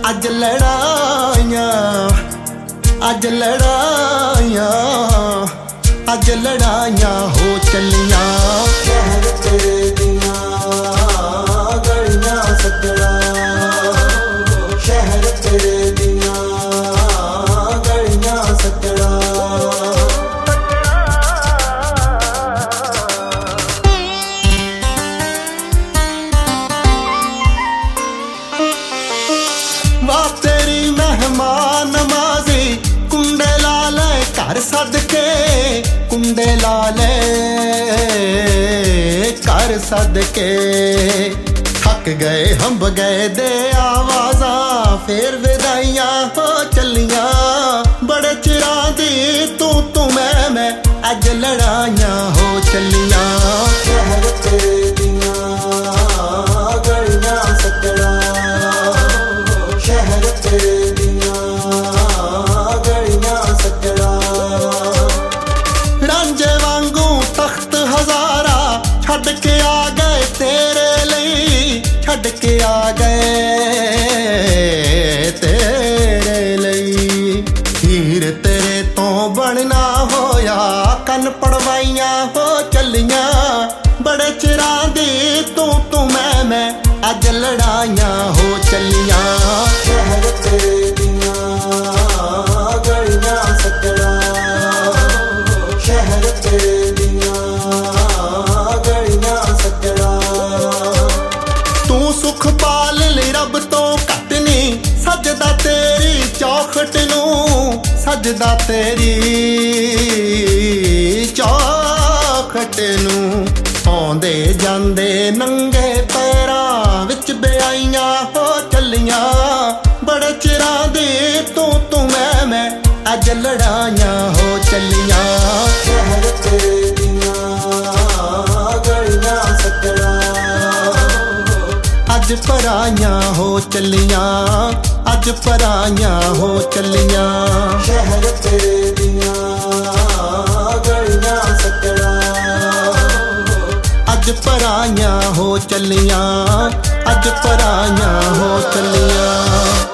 अज लड़ाइयां अज लड़ाइयां अज लड़ाइयां हो चलियां। शहर तेरे दियां गलियां सजड़ा, शहर तेरे दियां गलियां सजड़ा। वाह तेरी मेहमान नमाजी कुंडे ला ले घर सदके, कुंडे ला ले घर सदके। थक गए हंब गए दे आवाज़ा फिर विदाइयां हो चलियां। बड़े चिरां दी तू मैं अज लड़ाइयां हो चलियां। शहर तेरे दियां गलियां सजड़ा, शहर तेरे दियां गलियां सजड़ा। रांझे वांगू तख्त हजारा छड़ के आ गए तेरे लई, छड़ के आ गए तेरे लई। हीर तेरे तो बनना होया कन पड़वाइयां हो चलियां। बड़े चिरां दी तू मैं अज लड़ाइयां हो चलियां। शहर तेरे दियां गलियां सजड़ा, शहर तेरे दियां गलियां सजड़ा। तू सुख पाल ले रब तो घट नहीं, सजदा तेरी चौखट नूं, सजदा तेरी चौखट नूं। आउंदे जांदे नंगे पैरां विच बेआइयां हो चलियां। बड़े चिरां दी तू मैं अज लड़ाइयां हो चलियां। शहर तेरे दियां गलियां सजड़ा, अज पराइयां हो चलियां, अज पराइयां हो चलियां। शहर तेरे दियां गलियां सजड़ा, अज पराइयां हो चलियां, अज पराइयां हो चलियां।